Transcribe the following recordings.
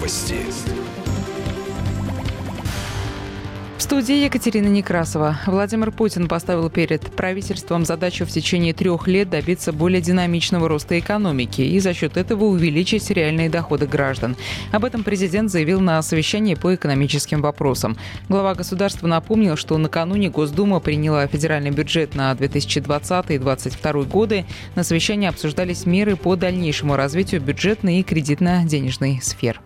Новости. В студии Екатерина Некрасова. Владимир Путин поставил перед правительством задачу в течение 3 лет добиться более динамичного роста экономики и за счет этого увеличить реальные доходы граждан. Об этом президент заявил на совещании по экономическим вопросам. Глава государства напомнил, что накануне Госдума приняла федеральный бюджет на 2020 и 2022 годы. На совещании обсуждались меры по дальнейшему развитию бюджетной и кредитно-денежной сфер.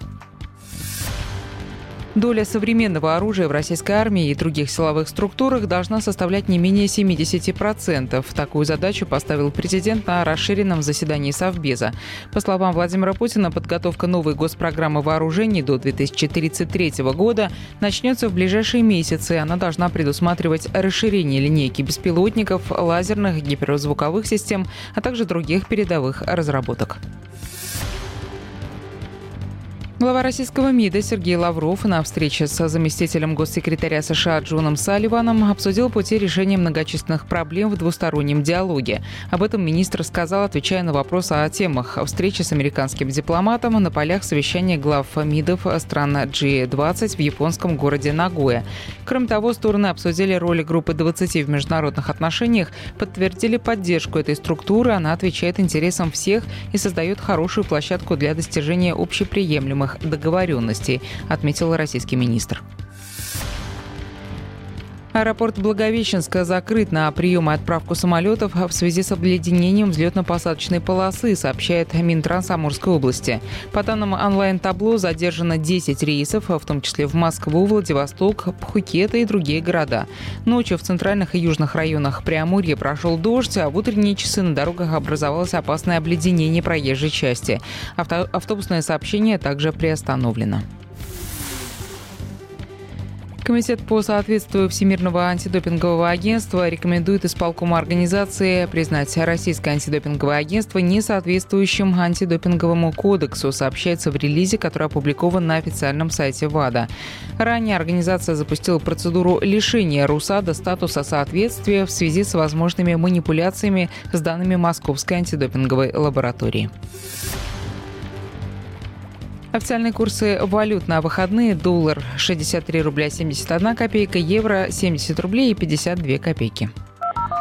Доля современного оружия в российской армии и других силовых структурах должна составлять не менее 70%. Такую задачу поставил президент на расширенном заседании Совбеза. По словам Владимира Путина, подготовка новой госпрограммы вооружений до 2033 года начнется в ближайшие месяцы. Она должна предусматривать расширение линейки беспилотников, лазерных, гиперзвуковых систем, а также других передовых разработок. Глава российского МИДа Сергей Лавров на встрече с заместителем госсекретаря США Джоном Салливаном обсудил пути решения многочисленных проблем в двустороннем диалоге. Об этом министр сказал, отвечая на вопрос о темах встречи с американским дипломатом на полях совещания глав МИДов стран G20 в японском городе Нагоя. Кроме того, стороны обсудили роль группы 20 в международных отношениях, подтвердили поддержку этой структуры. Она отвечает интересам всех и создает хорошую площадку для достижения общеприемлемых договоренностей, отметил российский министр. Аэропорт Благовещенска закрыт на прием и отправку самолетов в связи с обледенением взлетно-посадочной полосы, сообщает Минтранс Амурской области. По данным онлайн-табло, задержано 10 рейсов, в том числе в Москву, Владивосток, Пхукет и другие города. Ночью в центральных и южных районах Преамурья прошел дождь, а в утренние часы на дорогах образовалось опасное обледенение проезжей части. Автобусное сообщение также приостановлено. Комитет по соответствию Всемирного антидопингового агентства рекомендует исполкому организации признать Российское антидопинговое агентство несоответствующим антидопинговому кодексу, сообщается в релизе, который опубликован на официальном сайте ВАДА. Ранее организация запустила процедуру лишения РУСАДА статуса соответствия в связи с возможными манипуляциями с данными Московской антидопинговой лаборатории. Официальные курсы валют на выходные: доллар 63 рубля 71 копейка, евро 70 рублей и 52 копейки.